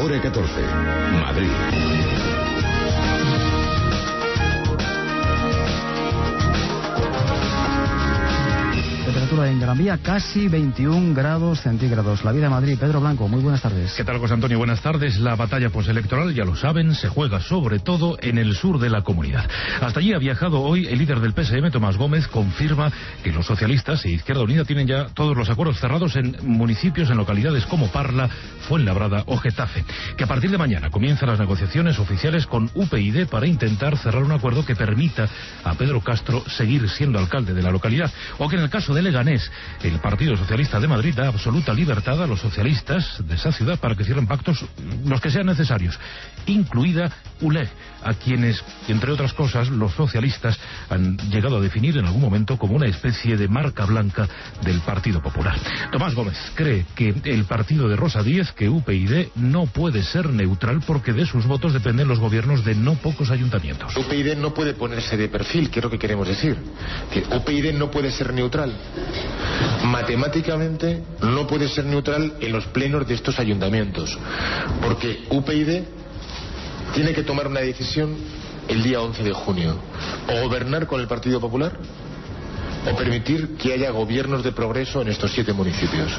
hora 14. Madrid. Temperatura en Gran Vía casi 21 grados centígrados. La vida de Madrid. Pedro Blanco, muy buenas tardes. ¿Qué tal, José Antonio? Buenas tardes. La batalla postelectoral, ya lo saben, se juega sobre todo en el sur de la comunidad. Hasta allí ha viajado hoy el líder del PSM, Tomás Gómez, confirma que los socialistas e Izquierda Unida tienen ya todos los acuerdos cerrados en municipios, en localidades como Parla, Fuenlabrada o Getafe. Que a partir de mañana comienzan las negociaciones oficiales con UPyD para intentar cerrar un acuerdo que permita a Pedro Castro seguir siendo alcalde de la localidad. O que en el caso de Leganés, el Partido Socialista de Madrid da absoluta libertad a los socialistas de esa ciudad para que cierren pactos los que sean necesarios, incluida ULEG, a quienes, entre otras cosas, los socialistas han llegado a definir en algún momento como una especie de marca blanca del Partido Popular. Tomás Gómez cree que el partido de Rosa Díez, que UPyD, no puede ser neutral porque de sus votos dependen los gobiernos de no pocos ayuntamientos. UPyD no puede ponerse de perfil, que es lo que queremos decir. Que UPyD no puede ser neutral. Matemáticamente no puede ser neutral en los plenos de estos ayuntamientos, porque UPyD tiene que tomar una decisión el día 11 de junio, o gobernar con el Partido Popular o permitir que haya gobiernos de progreso en estos 7 municipios.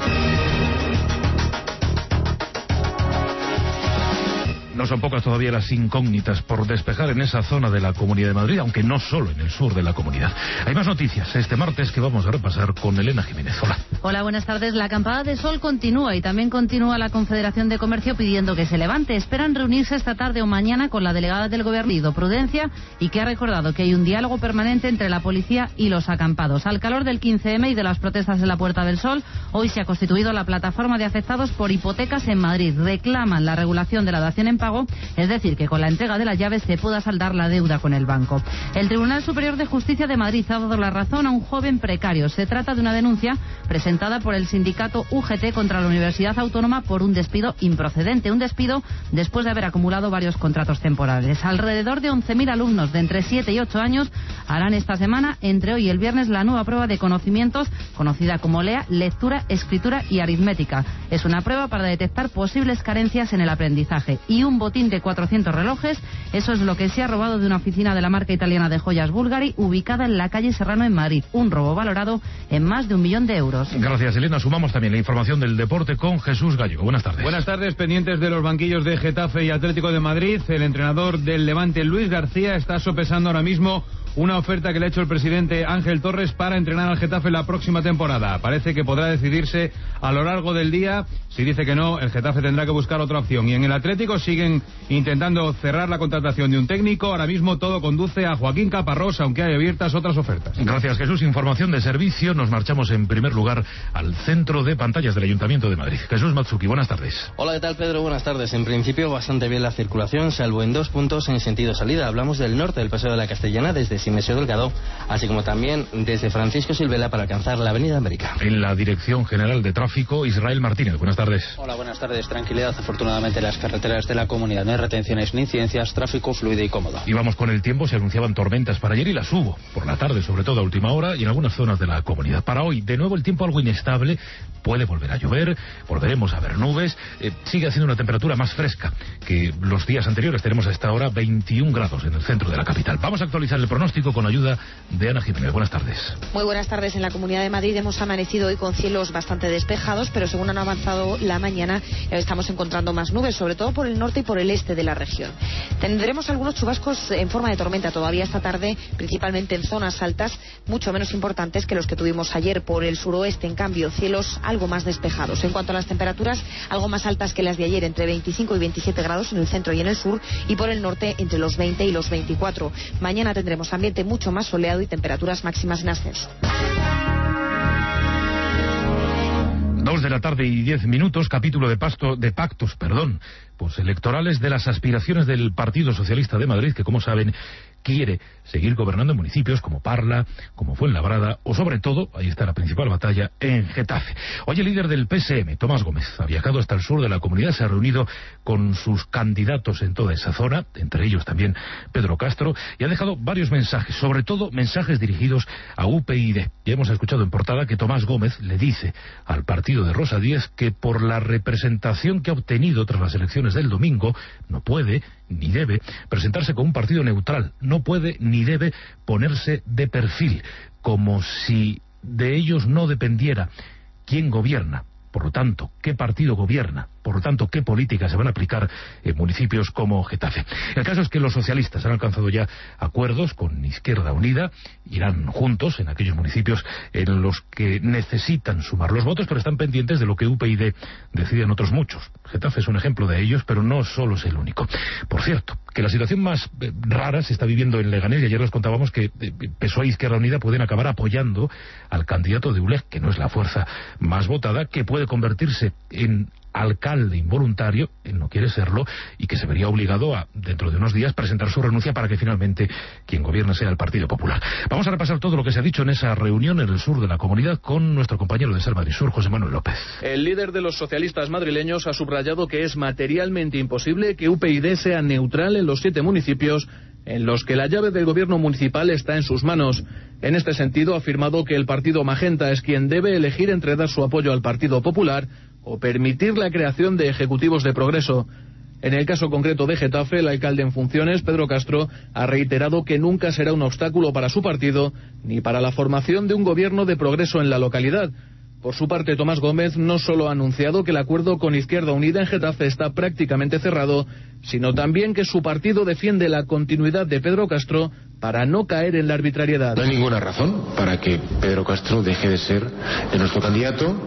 No son pocas todavía las incógnitas por despejar en esa zona de la Comunidad de Madrid, aunque no solo en el sur de la comunidad. Hay más noticias este martes que vamos a repasar con Elena Jiménez. Hola. Hola, buenas tardes. La acampada de sol continúa y también continúa la Confederación de Comercio pidiendo que se levante. Esperan reunirse esta tarde o mañana con la delegada del Gobierno, Prudencia, y que ha recordado que hay un diálogo permanente entre la policía y los acampados. Al calor del 15M y de las protestas en la Puerta del Sol, hoy se ha constituido la plataforma de afectados por hipotecas en Madrid. Reclaman la regulación de la dación en pago, es decir, que con la entrega de las llaves se pueda saldar la deuda con el banco. El Tribunal Superior de Justicia de Madrid ha dado la razón a un joven precario. Se trata de una denuncia presentada por el sindicato UGT contra la Universidad Autónoma por un despido improcedente. Un despido después de haber acumulado varios contratos temporales. Alrededor de 11.000 alumnos de entre 7 y 8 años harán esta semana, entre hoy y el viernes, la nueva prueba de conocimientos, conocida como LEA, lectura, escritura y aritmética. Es una prueba para detectar posibles carencias en el aprendizaje. Y un botín de 400 relojes, eso es lo que se ha robado de una oficina de la marca italiana de joyas Bulgari, ubicada en la calle Serrano en Madrid. Un robo valorado en más de 1 millón de euros. Gracias, Elena. Sumamos también la información del deporte con Jesús Gallego. Buenas tardes. Buenas tardes. Pendientes de los banquillos de Getafe y Atlético de Madrid, el entrenador del Levante, Luis García, está sopesando ahora mismo una oferta que le ha hecho el presidente Ángel Torres para entrenar al Getafe la próxima temporada. Parece que podrá decidirse a lo largo del día. Si dice que no, el Getafe tendrá que buscar otra opción. Y en el Atlético siguen intentando cerrar la contratación de un técnico. Ahora mismo todo conduce a Joaquín Caparrós, aunque hay abiertas otras ofertas. Gracias, Jesús. Información de servicio. Nos marchamos en primer lugar al centro de pantallas del Ayuntamiento de Madrid. Jesús Matsuki, buenas tardes. Hola, ¿qué tal, Pedro? Buenas tardes. En principio bastante bien la circulación, salvo en 2 puntos en sentido salida. Hablamos del norte del Paseo de la Castellana, desde Simesio Delgado, así como también desde Francisco Silvela para alcanzar la Avenida América. En la Dirección General de Tráfico, Israel Martínez, buenas tardes. Hola, buenas tardes. Tranquilidad, afortunadamente las carreteras de la comunidad no hay retenciones ni incidencias, tráfico fluido y cómodo. Y vamos con el tiempo. Se anunciaban tormentas para ayer y las hubo por la tarde, sobre todo a última hora, y en algunas zonas de la comunidad. Para hoy, de nuevo el tiempo algo inestable, puede volver a llover, volveremos a ver nubes, sigue haciendo una temperatura más fresca que los días anteriores. Tenemos a esta hora 21 grados en el centro de la capital. Vamos a actualizar el pronóstico con ayuda de Ana Jiménez. Buenas tardes. Muy buenas tardes. En la Comunidad de Madrid hemos amanecido hoy con cielos bastante despejados, pero según han avanzado la mañana estamos encontrando más nubes, sobre todo por el norte y por el este de la región. Tendremos algunos chubascos en forma de tormenta todavía esta tarde, principalmente en zonas altas, mucho menos importantes que los que tuvimos ayer. Por el suroeste, en cambio, cielos algo más despejados. En cuanto a las temperaturas, algo más altas que las de ayer, entre 25 y 27 grados en el centro y en el sur, y por el norte entre los 20 y los 24. Mañana tendremos ambiente mucho más soleado y temperaturas máximas en ascenso. 2 de la tarde y 10 minutos, capítulo de pactos electorales de las aspiraciones del Partido Socialista de Madrid, que como saben quiere seguir gobernando en municipios como Parla, como Fuenlabrada o sobre todo, ahí está la principal batalla, en Getafe. Hoy el líder del PSM, Tomás Gómez, ha viajado hasta el sur de la comunidad, se ha reunido con sus candidatos en toda esa zona, entre ellos también Pedro Castro, y ha dejado varios mensajes, sobre todo mensajes dirigidos a UPyD. Ya hemos escuchado en portada que Tomás Gómez le dice al partido de Rosa Díez que por la representación que ha obtenido tras las elecciones del domingo, no puede ni debe presentarse como un partido neutral, no puede ni debe ponerse de perfil, como si de ellos no dependiera quién gobierna, por lo tanto, qué partido gobierna, por lo tanto, qué políticas se van a aplicar en municipios como Getafe. El caso es que los socialistas han alcanzado ya acuerdos con Izquierda Unida, irán juntos en aquellos municipios en los que necesitan sumar los votos, pero están pendientes de lo que UPyD decide en otros muchos. Getafe es un ejemplo de ellos, pero no solo es el único. Por cierto, que la situación más rara se está viviendo en Leganés, y ayer les contábamos que PSOE e Izquierda Unida pueden acabar apoyando al candidato de ULEG, que no es la fuerza más votada, que puede convertirse en alcalde involuntario, él no quiere serlo, y que se vería obligado a, dentro de unos días, presentar su renuncia para que finalmente quien gobierne sea el Partido Popular. Vamos a repasar todo lo que se ha dicho en esa reunión en el sur de la comunidad con nuestro compañero de Ser Madrid Sur, José Manuel López. El líder de los socialistas madrileños ha subrayado que es materialmente imposible que UPyD sea neutral en los 7 municipios en los que la llave del gobierno municipal está en sus manos. En este sentido, ha afirmado que el partido Magenta es quien debe elegir entre dar su apoyo al Partido Popular o permitir la creación de ejecutivos de progreso. En el caso concreto de Getafe, el alcalde en funciones, Pedro Castro, ha reiterado que nunca será un obstáculo para su partido ni para la formación de un gobierno de progreso en la localidad. Por su parte, Tomás Gómez no solo ha anunciado que el acuerdo con Izquierda Unida en Getafe está prácticamente cerrado, sino también que su partido defiende la continuidad de Pedro Castro para no caer en la arbitrariedad. No hay ninguna razón para que Pedro Castro deje de ser nuestro candidato.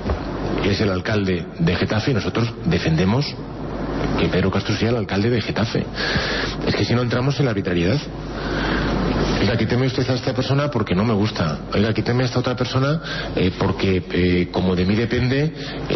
Es el alcalde de Getafe y nosotros defendemos que Pedro Castro sea el alcalde de Getafe. Es que si no entramos en la arbitrariedad. Oiga, quíteme usted a esta persona porque no me gusta. Oiga, quíteme a esta otra persona porque como de mí depende,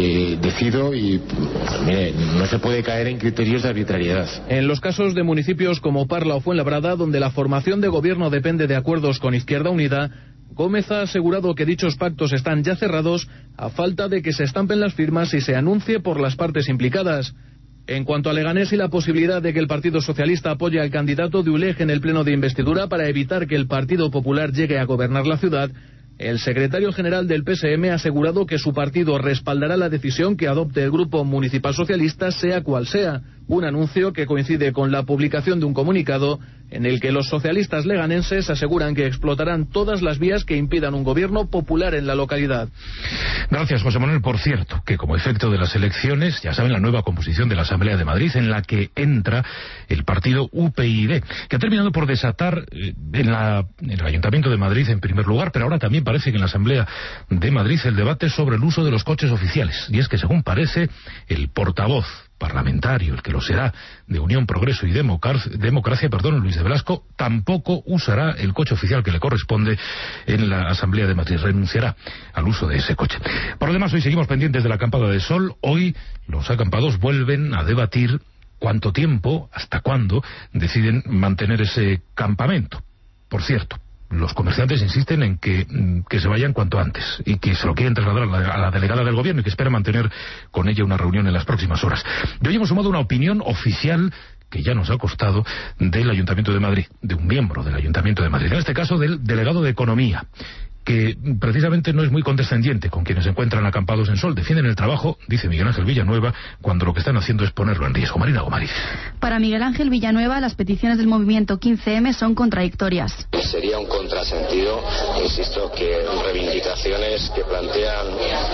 decido y mire, no se puede caer en criterios de arbitrariedad. En los casos de municipios como Parla o Fuenlabrada, donde la formación de gobierno depende de acuerdos con Izquierda Unida, Gómez ha asegurado que dichos pactos están ya cerrados a falta de que se estampen las firmas y se anuncie por las partes implicadas. En cuanto a Leganés y la posibilidad de que el Partido Socialista apoye al candidato de ULEG en el pleno de investidura para evitar que el Partido Popular llegue a gobernar la ciudad, el secretario general del PSM ha asegurado que su partido respaldará la decisión que adopte el Grupo Municipal Socialista, sea cual sea. Un anuncio que coincide con la publicación de un comunicado en el que los socialistas leganenses aseguran que explotarán todas las vías que impidan un gobierno popular en la localidad. Gracias, José Manuel. Por cierto, que como efecto de las elecciones, ya saben la nueva composición de la Asamblea de Madrid, en la que entra el partido UPyD, que ha terminado por desatar en el Ayuntamiento de Madrid en primer lugar, pero ahora también parece que en la Asamblea de Madrid el debate sobre el uso de los coches oficiales. Y es que, según parece, el portavoz parlamentario, el que lo será, de Unión, Progreso y Democracia, Luis de Velasco, tampoco usará el coche oficial que le corresponde en la Asamblea de Madrid, renunciará al uso de ese coche. Por lo demás, hoy seguimos pendientes de la acampada de sol. Hoy los acampados vuelven a debatir cuánto tiempo, hasta cuándo, deciden mantener ese campamento. Por cierto, los comerciantes insisten en que se vayan cuanto antes y que se lo quieren trasladar a la delegada del gobierno y que espera mantener con ella una reunión en las próximas horas. Y hoy hemos sumado una opinión oficial que ya nos ha costado del Ayuntamiento de Madrid, de un miembro del Ayuntamiento de Madrid, en este caso del delegado de Economía, que precisamente no es muy condescendiente con quienes se encuentran acampados en sol. Defienden el trabajo, dice Miguel Ángel Villanueva, cuando lo que están haciendo es ponerlo en riesgo. Marina Gomariz. Para Miguel Ángel Villanueva, las peticiones del movimiento 15M son contradictorias. Sería un contrasentido, insisto, que reivindicaciones que plantean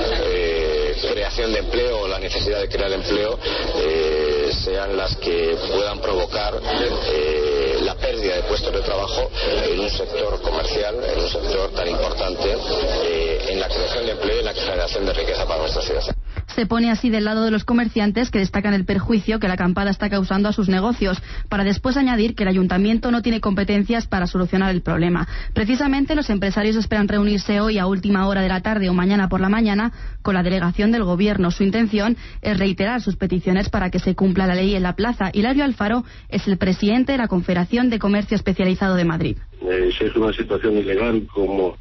creación de empleo o la necesidad de crear empleo sean las que puedan provocar la pérdida de puestos de trabajo en un sector comercial, en un sector tan importante en la creación de empleo y en la generación de riqueza para nuestra ciudad. Se pone así del lado de los comerciantes, que destacan el perjuicio que la acampada está causando a sus negocios, para después añadir que el ayuntamiento no tiene competencias para solucionar el problema. Precisamente los empresarios esperan reunirse hoy a última hora de la tarde o mañana por la mañana con la delegación del Gobierno. Su intención es reiterar sus peticiones para que se cumpla la ley en la plaza. Hilario Alfaro es el presidente de la Confederación de Comercio Especializado de Madrid. Si es una situación ilegal, como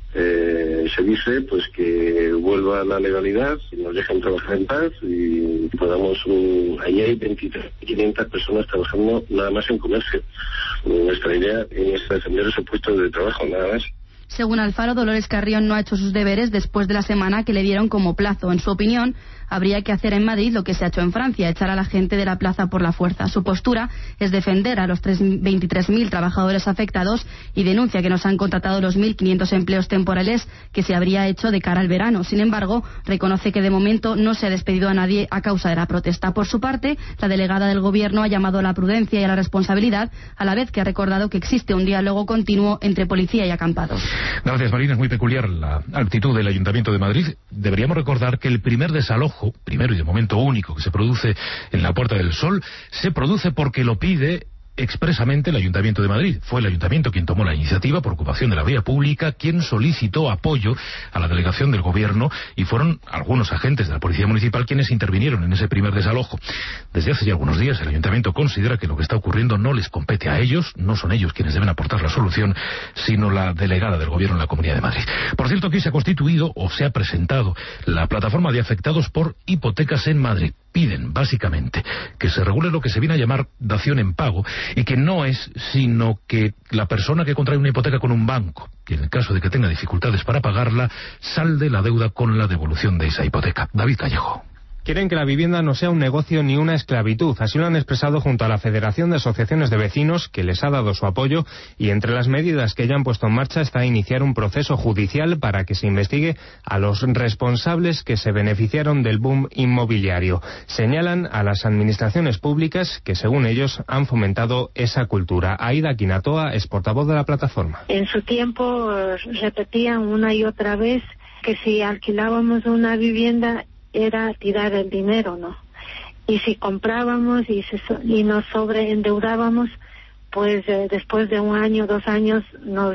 se dice, pues que vuelva a la legalidad y nos dejen trabajar en paz y podamos... Ahí hay 23.500 personas trabajando nada más en comercio. Nuestra idea es defender ese puesto de trabajo, nada más. Según Alfaro, Dolores Carrión no ha hecho sus deberes después de la semana que le dieron como plazo. En su opinión, habría que hacer en Madrid lo que se ha hecho en Francia, echar a la gente de la plaza por la fuerza. Su postura es defender a los 23.000 trabajadores afectados y denuncia que no se han contratado los 1.500 empleos temporales que se habría hecho de cara al verano. Sin embargo, reconoce que de momento no se ha despedido a nadie a causa de la protesta. Por su parte, la delegada del Gobierno ha llamado a la prudencia y a la responsabilidad, a la vez que ha recordado que existe un diálogo continuo entre policía y acampados. Gracias, Marina. Es muy peculiar la actitud del Ayuntamiento de Madrid. Deberíamos recordar que el primer desalojo, primero y de momento único, que se produce en la Puerta del Sol, se produce porque lo pide expresamente el Ayuntamiento de Madrid. Fue el Ayuntamiento quien tomó la iniciativa por ocupación de la vía pública, quien solicitó apoyo a la delegación del Gobierno, y fueron algunos agentes de la Policía Municipal quienes intervinieron en ese primer desalojo. Desde hace ya algunos días el Ayuntamiento considera que lo que está ocurriendo no les compete a ellos, no son ellos quienes deben aportar la solución, sino la delegada del Gobierno en la Comunidad de Madrid. Por cierto, aquí se ha constituido o se ha presentado la plataforma de afectados por hipotecas en Madrid. Piden, básicamente, que se regule lo que se viene a llamar dación en pago, y que no es sino que la persona que contrae una hipoteca con un banco, y en el caso de que tenga dificultades para pagarla, salde la deuda con la devolución de esa hipoteca. David Callejo. Quieren que la vivienda no sea un negocio ni una esclavitud. Así lo han expresado junto a la Federación de Asociaciones de Vecinos, que les ha dado su apoyo, y entre las medidas que ya han puesto en marcha está iniciar un proceso judicial para que se investigue a los responsables que se beneficiaron del boom inmobiliario. Señalan a las administraciones públicas que, según ellos, han fomentado esa cultura. Aida Quinatoa es portavoz de la plataforma. En su tiempo repetían una y otra vez que si alquilábamos una vivienda era tirar el dinero, ¿no? Y si comprábamos y nos sobreendeudábamos, pues después de 1 año, 2 años, nos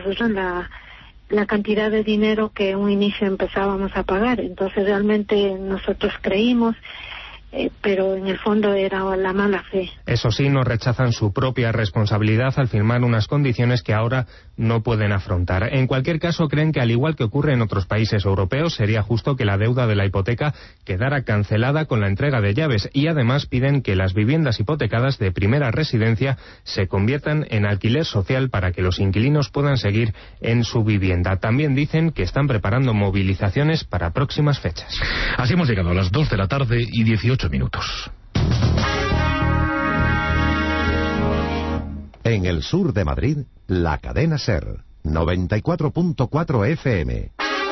la cantidad de dinero que en un inicio empezábamos a pagar. Entonces realmente nosotros creímos, pero en el fondo era la mala fe. Eso sí, no rechazan su propia responsabilidad al firmar unas condiciones que ahora no pueden afrontar. En cualquier caso, creen que al igual que ocurre en otros países europeos, sería justo que la deuda de la hipoteca quedara cancelada con la entrega de llaves, y además piden que las viviendas hipotecadas de primera residencia se conviertan en alquiler social para que los inquilinos puedan seguir en su vivienda. También dicen que están preparando movilizaciones para próximas fechas. Así hemos llegado a las 2 de la tarde y 18 minutos. En el sur de Madrid, la cadena SER, 94.4 FM.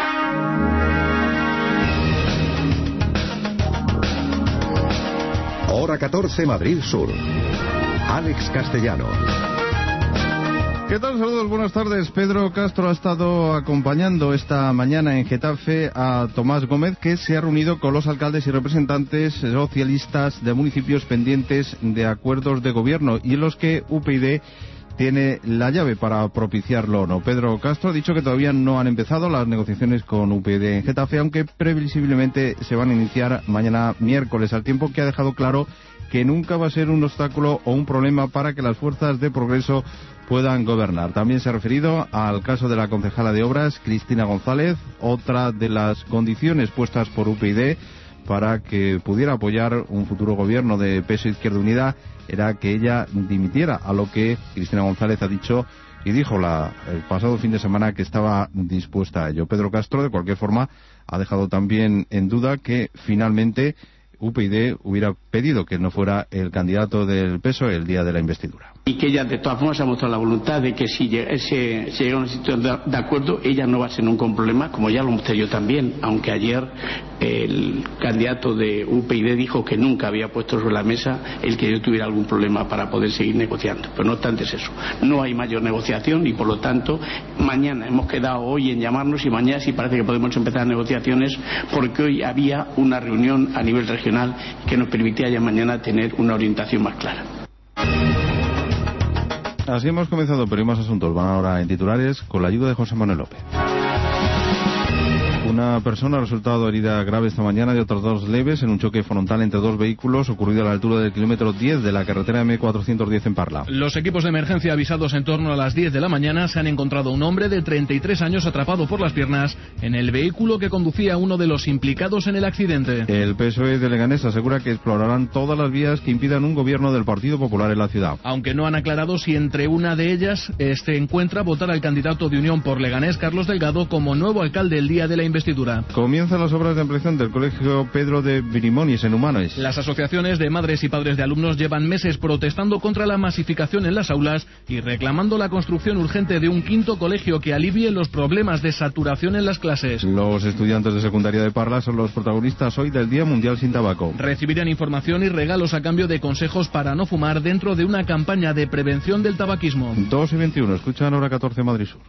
Hora 14, Madrid Sur. Alex Castellano. ¿Qué tal? Saludos, buenas tardes. Pedro Castro ha estado acompañando esta mañana en Getafe a Tomás Gómez, que se ha reunido con los alcaldes y representantes socialistas de municipios pendientes de acuerdos de gobierno y en los que UPyD tiene la llave para propiciarlo o no. Pedro Castro ha dicho que todavía no han empezado las negociaciones con UPyD en Getafe, aunque previsiblemente se van a iniciar mañana miércoles, al tiempo que ha dejado claro que nunca va a ser un obstáculo o un problema para que las fuerzas de progreso puedan gobernar. También se ha referido al caso de la concejala de Obras, Cristina González. Otra de las condiciones puestas por UPyD para que pudiera apoyar un futuro gobierno de PSOE Izquierda Unida era que ella dimitiera, a lo que Cristina González ha dicho y dijo el pasado fin de semana que estaba dispuesta a ello. Pedro Castro, de cualquier forma, ha dejado también en duda que finalmente UPyD hubiera pedido que no fuera el candidato del PSOE el día de la investidura. Y que ella de todas formas ha mostrado la voluntad de que si se llega a una situación de acuerdo, ella no va a ser nunca un problema, como ya lo mostré yo también, aunque ayer el candidato de UPyD dijo que nunca había puesto sobre la mesa el que yo tuviera algún problema para poder seguir negociando. Pero no obstante es eso, no hay mayor negociación y por lo tanto mañana hemos quedado hoy en llamarnos y mañana sí parece que podemos empezar negociaciones, porque hoy había una reunión a nivel regional que nos permitía ya mañana tener una orientación más clara. Así hemos comenzado, pero hay más asuntos. Van ahora en titulares con la ayuda de José Manuel López. Una persona ha resultado herida grave esta mañana y otras dos leves en un choque frontal entre dos vehículos ocurrido a la altura del kilómetro 10 de la carretera M410 en Parla. Los equipos de emergencia avisados en torno a las 10 de la mañana se han encontrado un hombre de 33 años atrapado por las piernas en el vehículo que conducía a uno de los implicados en el accidente. El PSOE de Leganés asegura que explorarán todas las vías que impidan un gobierno del Partido Popular en la ciudad. Aunque no han aclarado si entre una de ellas se encuentra votar al candidato de Unión por Leganés, Carlos Delgado, como nuevo alcalde el día de la investidura. Comienzan las obras de ampliación del Colegio Pedro de Brimonis en Humanes. Las asociaciones de madres y padres de alumnos llevan meses protestando contra la masificación en las aulas y reclamando la construcción urgente de un quinto colegio que alivie los problemas de saturación en las clases. Los estudiantes de secundaria de Parla son los protagonistas hoy del Día Mundial Sin Tabaco. Recibirán información y regalos a cambio de consejos para no fumar dentro de una campaña de prevención del tabaquismo. 2:21, escuchan hora 14 Madrid Sur.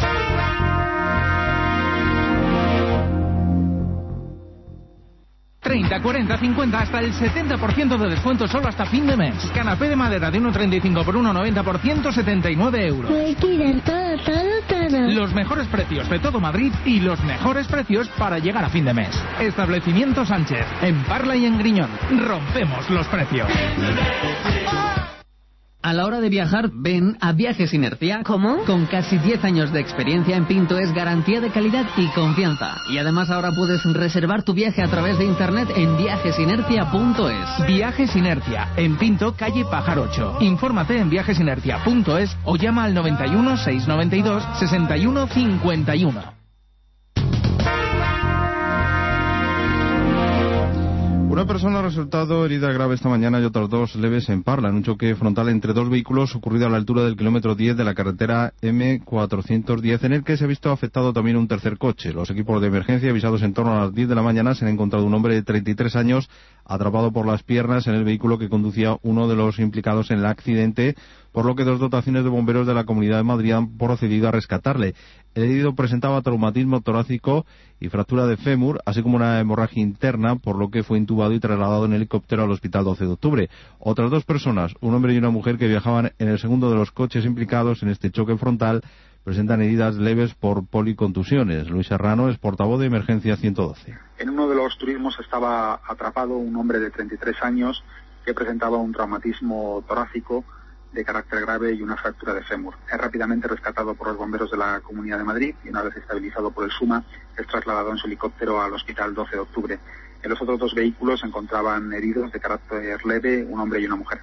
...30, 40, 50, hasta el 70% de descuento solo hasta fin de mes. Canapé de madera de 1,35 por 1,90 por 179 euros. Los mejores precios de todo Madrid y los mejores precios para llegar a fin de mes. Establecimiento Sánchez, en Parla y en Griñón. Rompemos los precios. A la hora de viajar, ven a Viajes Inercia. ¿Cómo? Con casi 10 años de experiencia en Pinto es garantía de calidad y confianza. Y además ahora puedes reservar tu viaje a través de internet en viajesinercia.es. Viajes Inercia, en Pinto, calle Pajar 8. Infórmate en viajesinercia.es o llama al 91 692 61 51. Una persona ha resultado herida grave esta mañana y otras dos leves en Parla, en un choque frontal entre dos vehículos ocurrido a la altura del kilómetro 10 de la carretera M410, en el que se ha visto afectado también un tercer coche. Los equipos de emergencia avisados en torno a las 10 de la mañana se han encontrado un hombre de 33 años atrapado por las piernas en el vehículo que conducía uno de los implicados en el accidente, por lo que dos dotaciones de bomberos de la Comunidad de Madrid han procedido a rescatarle. El herido presentaba traumatismo torácico y fractura de fémur, así como una hemorragia interna, por lo que fue intubado y trasladado en helicóptero al Hospital 12 de Octubre. Otras dos personas, un hombre y una mujer que viajaban en el segundo de los coches implicados en este choque frontal, presentan heridas leves por policontusiones. Luis Serrano es portavoz de Emergencia 112. En uno de los turismos estaba atrapado un hombre de 33 años que presentaba un traumatismo torácico de carácter grave y una fractura de fémur. Es rápidamente rescatado por los bomberos de la Comunidad de Madrid y una vez estabilizado por el SUMA es trasladado en su helicóptero al Hospital 12 de Octubre. En los otros dos vehículos se encontraban heridos de carácter leve, un hombre y una mujer.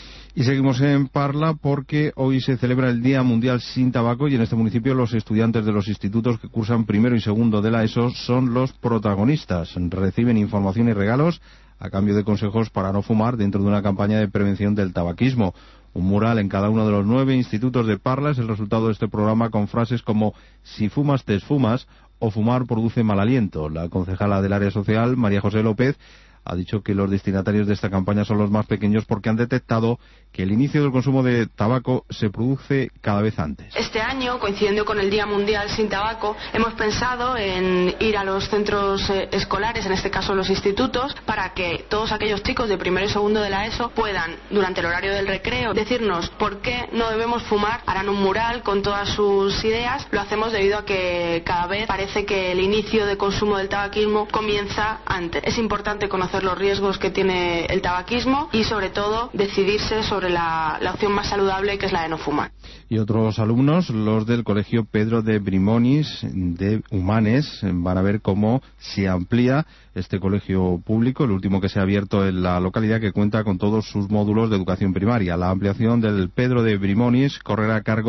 Y seguimos en Parla porque hoy se celebra el Día Mundial Sin Tabaco y en este municipio los estudiantes de los institutos que cursan primero y segundo de la ESO son los protagonistas. Reciben información y regalos a cambio de consejos para no fumar dentro de una campaña de prevención del tabaquismo. Un mural en cada uno de los 9 institutos de Parla es el resultado de este programa, con frases como "si fumas te esfumas" o "fumar produce mal aliento". La concejala del área social, María José López, ha dicho que los destinatarios de esta campaña son los más pequeños porque han detectado que el inicio del consumo de tabaco se produce cada vez antes. Este año, coincidiendo con el Día Mundial Sin Tabaco, hemos pensado en ir a los centros escolares, en este caso los institutos, para que todos aquellos chicos de primero y segundo de la ESO puedan, durante el horario del recreo, decirnos por qué no debemos fumar. Harán un mural con todas sus ideas. Lo hacemos debido a que cada vez parece que el inicio de consumo del tabaquismo comienza antes. Es importante conocer los riesgos que tiene el tabaquismo y sobre todo decidirse sobre la opción más saludable, que es la de no fumar. Y otros alumnos, los del Colegio Pedro de Brimonis de Humanes, van a ver cómo se amplía este colegio público, el último que se ha abierto en la localidad, que cuenta con todos sus módulos de educación primaria. La ampliación del Pedro de Brimonis correrá a cargo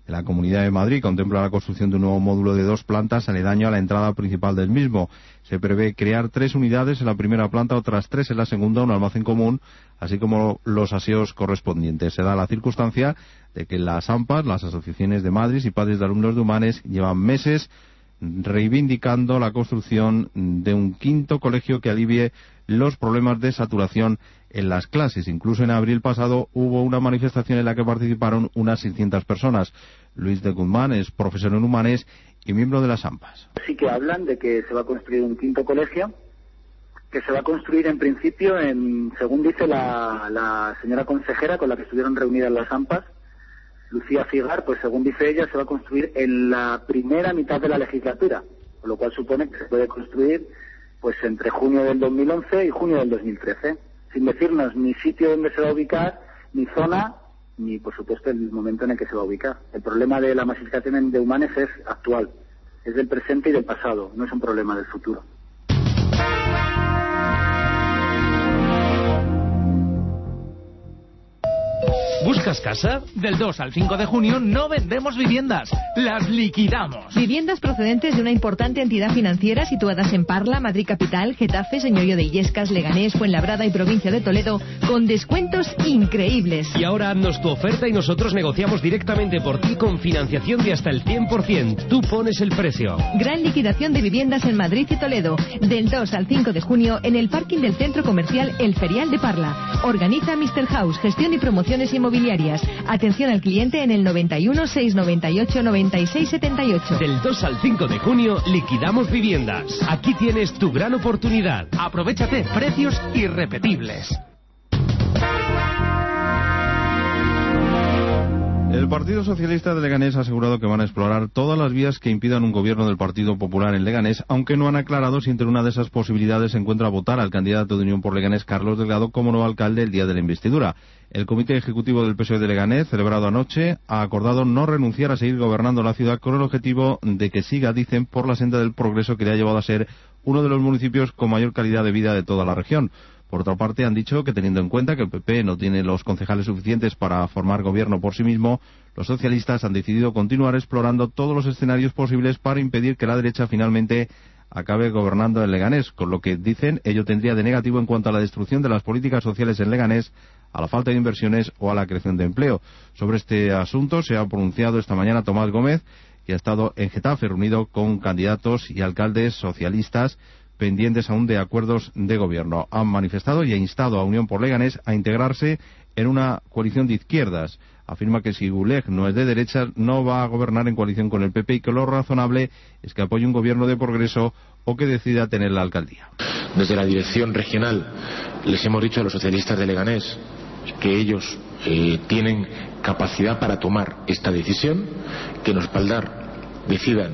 de la Comunidad de Madrid contempla la construcción de un nuevo módulo de 2 plantas aledaño a la entrada principal del mismo. Se prevé crear 3 unidades en la primera planta, otras 3 en la segunda, un almacén común, así como los aseos correspondientes. Se da la circunstancia de que las AMPAs, las asociaciones de madres y padres de alumnos de Humanes, llevan meses reivindicando la construcción de un 5º colegio que alivie los problemas de saturación en las clases. Incluso en abril pasado hubo una manifestación en la que participaron unas 600 personas. Luis de Guzmán es profesor en Humanes y miembro de las AMPAs. Sí que hablan de que se va a construir un 5º colegio, que se va a construir en principio, según dice la señora consejera con la que estuvieron reunidas las AMPAs, Lucía Figar, pues según dice ella, se va a construir en la primera mitad de la legislatura, con lo cual supone que se puede construir pues entre junio del 2011 y junio del 2013, sin decirnos ni sitio donde se va a ubicar, ni zona, ni por supuesto el momento en el que se va a ubicar. El problema de la masificación de Humanes es actual, es del presente y del pasado, no es un problema del futuro. ¿Buscas casa? Del 2 al 5 de junio no vendemos viviendas, las liquidamos. Viviendas procedentes de una importante entidad financiera situadas en Parla, Madrid Capital, Getafe, Señorío de Illescas, Leganés, Fuenlabrada y provincia de Toledo, con descuentos increíbles. Y ahora haznos tu oferta y nosotros negociamos directamente por ti con financiación de hasta el 100%. Tú pones el precio. Gran liquidación de viviendas en Madrid y Toledo, del 2 al 5 de junio en el parking del centro comercial El Ferial de Parla. Organiza Mr. House, gestión y promociones inmobiliarias. Atención al cliente en el 91 698 96 78. Del 2 al 5 de junio liquidamos viviendas. Aquí tienes tu gran oportunidad. Aprovechate, precios irrepetibles. El Partido Socialista de Leganés ha asegurado que van a explorar todas las vías que impidan un gobierno del Partido Popular en Leganés, aunque no han aclarado si entre una de esas posibilidades se encuentra votar al candidato de Unión por Leganés, Carlos Delgado, como nuevo alcalde el día de la investidura. El Comité Ejecutivo del PSOE de Leganés, celebrado anoche, ha acordado no renunciar a seguir gobernando la ciudad con el objetivo de que siga, dicen, por la senda del progreso que le ha llevado a ser uno de los municipios con mayor calidad de vida de toda la región. Por otra parte, han dicho que teniendo en cuenta que el PP no tiene los concejales suficientes para formar gobierno por sí mismo, los socialistas han decidido continuar explorando todos los escenarios posibles para impedir que la derecha finalmente acabe gobernando en Leganés, con lo que, dicen, ello tendría de negativo en cuanto a la destrucción de las políticas sociales en Leganés, a la falta de inversiones o a la creación de empleo. Sobre este asunto se ha pronunciado esta mañana Tomás Gómez, que ha estado en Getafe reunido con candidatos y alcaldes socialistas pendientes aún de acuerdos de gobierno. Han manifestado y ha instado a Unión por Leganés a integrarse en una coalición de izquierdas. Afirma que si ULEG no es de derechas, no va a gobernar en coalición con el PP y que lo razonable es que apoye un gobierno de progreso o que decida tener la alcaldía. Desde la dirección regional les hemos dicho a los socialistas de Leganés que ellos tienen capacidad para tomar esta decisión, que nos respaldar decidan,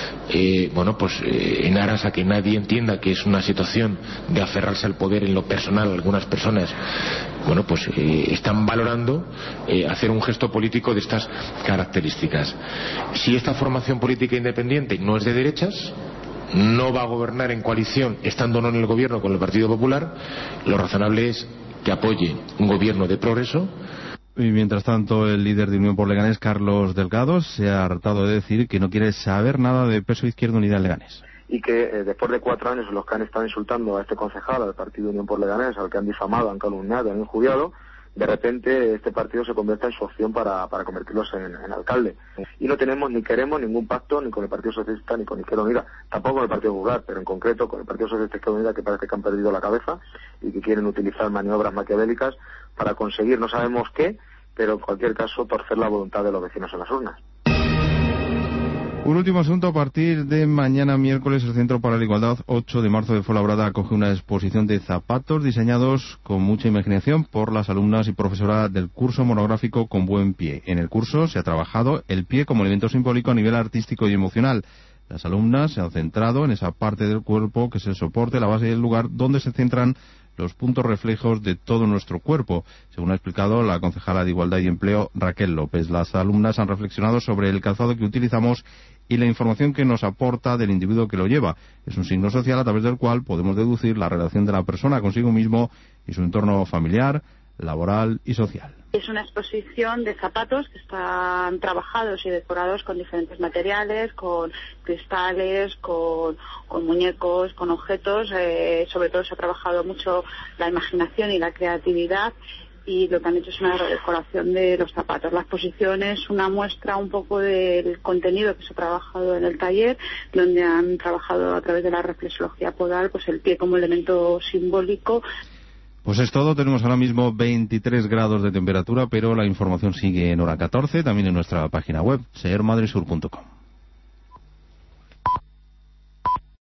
en aras a que nadie entienda que es una situación de aferrarse al poder en lo personal. Algunas personas, están valorando hacer un gesto político de estas características. Si esta formación política independiente no es de derechas, no va a gobernar en coalición, estando no en el gobierno con el Partido Popular, lo razonable es que apoye un gobierno de progreso. Y mientras tanto, el líder de Unión por Leganés, Carlos Delgado, se ha hartado de decir que no quiere saber nada de PSOE Izquierda Unida en Leganés. Y que después de 4 años en los que han estado insultando a este concejal, al partido Unión por Leganés, al que han difamado, han calumniado, han injuriado, de repente este partido se convierte en su opción para convertirlos en alcalde. Y no tenemos ni queremos ningún pacto ni con el Partido Socialista ni con Izquierda Unida, tampoco con el Partido Popular, pero en concreto con el Partido Socialista y Izquierda Unida, que parece que han perdido la cabeza y que quieren utilizar maniobras maquiavélicas para conseguir no sabemos qué, pero en cualquier caso torcer la voluntad de los vecinos en las urnas. Un último asunto. A partir de mañana miércoles, el Centro para la Igualdad 8 de marzo de Fuenlabrada acoge una exposición de zapatos diseñados con mucha imaginación por las alumnas y profesoras del curso monográfico Con Buen Pie. En el curso se ha trabajado el pie como elemento simbólico a nivel artístico y emocional. Las alumnas se han centrado en esa parte del cuerpo que es el soporte, la base y el lugar donde se centran los puntos reflejos de todo nuestro cuerpo, según ha explicado la concejala de Igualdad y Empleo, Raquel López. Las alumnas han reflexionado sobre el calzado que utilizamos y la información que nos aporta del individuo que lo lleva. Es un signo social a través del cual podemos deducir la relación de la persona consigo mismo y su entorno familiar, laboral y social. Es una exposición de zapatos que están trabajados y decorados con diferentes materiales, con cristales, con muñecos, con objetos. Sobre todo se ha trabajado mucho la imaginación y la creatividad, y lo que han hecho es una redecoración de los zapatos. La exposición es una muestra un poco del contenido que se ha trabajado en el taller, donde han trabajado a través de la reflexología podal, pues el pie como elemento simbólico. Pues es todo, tenemos ahora mismo 23 grados de temperatura, pero la información sigue en hora 14, también en nuestra página web, sermadresur.com.